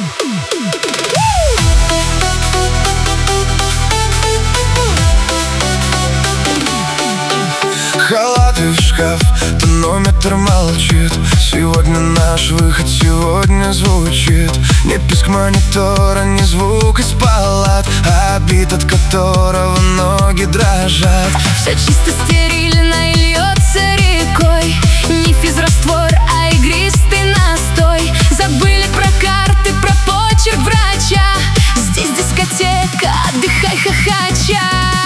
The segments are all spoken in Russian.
Халаты в шкаф, тонометр молчит. Сегодня наш выход, сегодня звучит. Не писк монитора, не звук из палат, а бит, от которого ноги дрожат. Все чисто, стерильно и льется рекой. Не физраствор, а игристый настой. Забыли про карты, про почерк врача. Здесь дискотека, отдыхай, хохоча.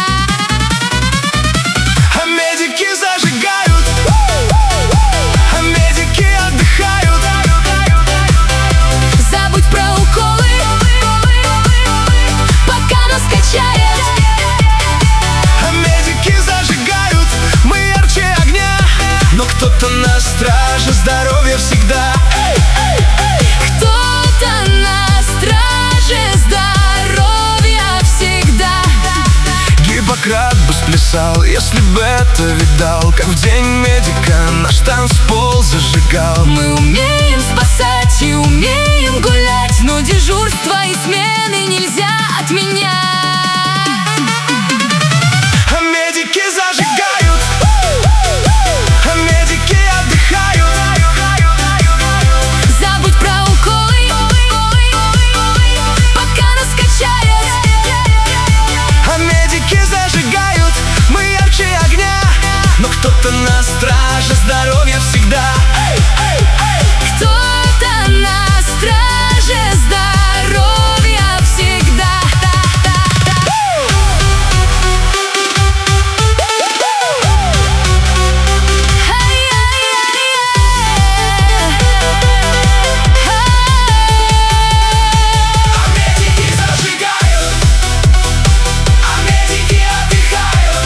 А медики зажигают, а медики отдыхают. Забудь про уколы, пока нас качает. А медики зажигают, мы ярче огня. Но кто-то на страже здоровья всегда. Кто-то на страже здоровья всегда. Гиппократ бы сплясал, если бы это видал, как в день медика наш танцпол зажигал. Мы умеем спасать и умеем гулять, но дежурства и смены нельзя отменять. А медики зажигают, а медики отдыхают. Забудь про уколы, пока нас качает. А медики зажигают, мы ярче огня. Но кто-то на страже здоровья всегда. Кто-то на страже здоровья всегда. А медики зажигают, а медики отдыхают.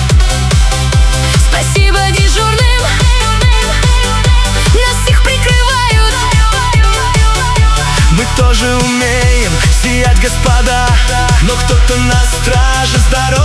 Спасибо дежурным, нас их прикрывают. Мы тоже умеем сиять, господа, но кто-то на страже здоровья